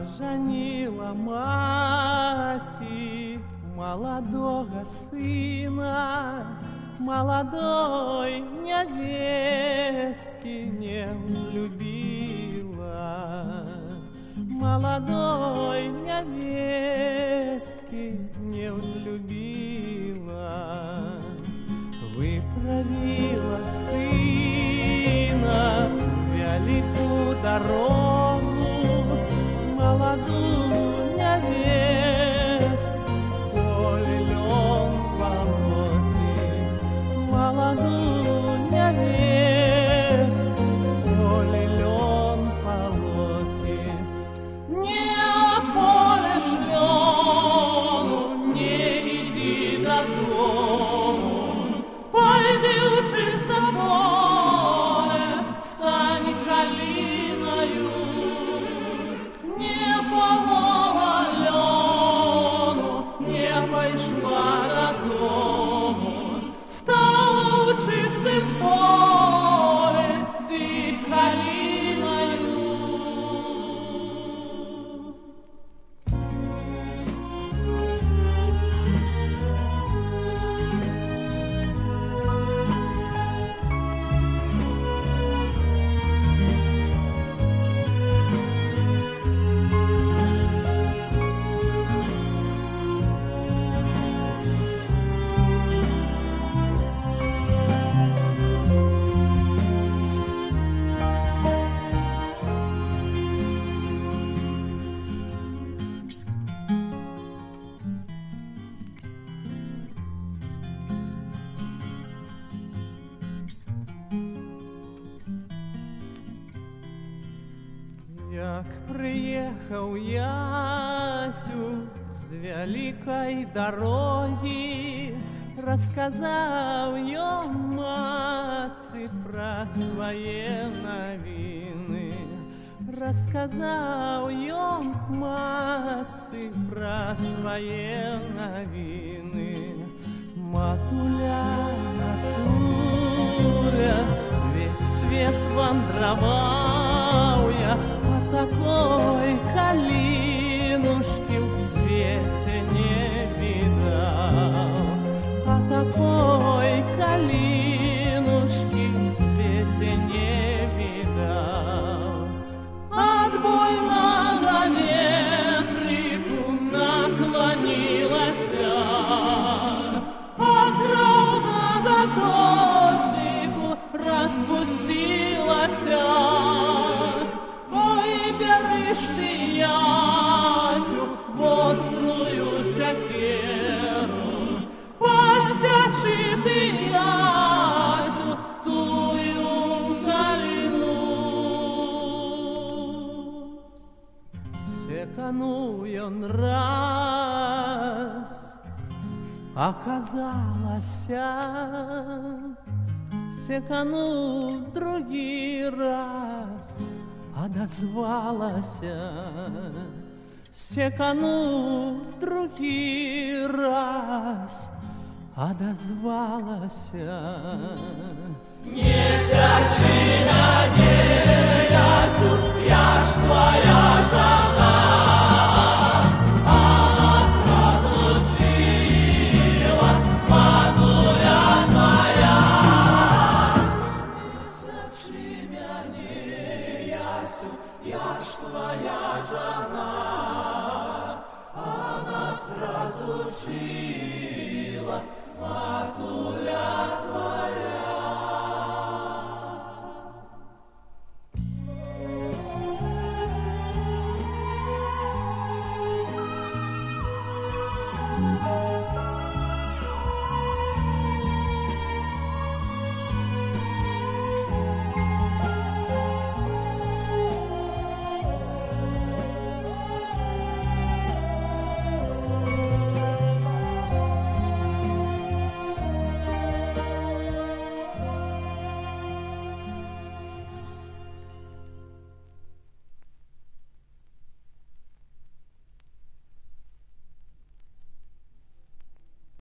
Поженила мати молодого сына, молодой невестки не взлюбила, молодой невестки не взлюбила. Выправила сына в великую дорогу, молодую невестку полилен полотен, молодую невестку полилен полотен. Не полишлену, не иди до дому, пойди учись на поле, стань калиною. Не полола лену, не пошла до дому, стала у чистым поле, ты калиною. Як приехал Ясю с великой дороги, рассказал я матце про свои новины, рассказал я матце про свои новины. Матуля, матуля, весь свет вандровал я, такой калинушки в свете не видал, а такой калинушки в свете не видал. Отбой на ветрику наклонилась, от ровного дождику распустилась. Берешь ты Ясю в острую сякеру, посячи ты Ясю тую калину. Секанул он раз, оказалось, секанул другий раз, отозвалась, секану другий раз, отозвалась. Не сячи на ней, Ясю, я ж твоя жена, а нас разлучила матуля твоя. Не сячи меня, Ясю, я ж твоя жена, а нас разлучила матуля твоя.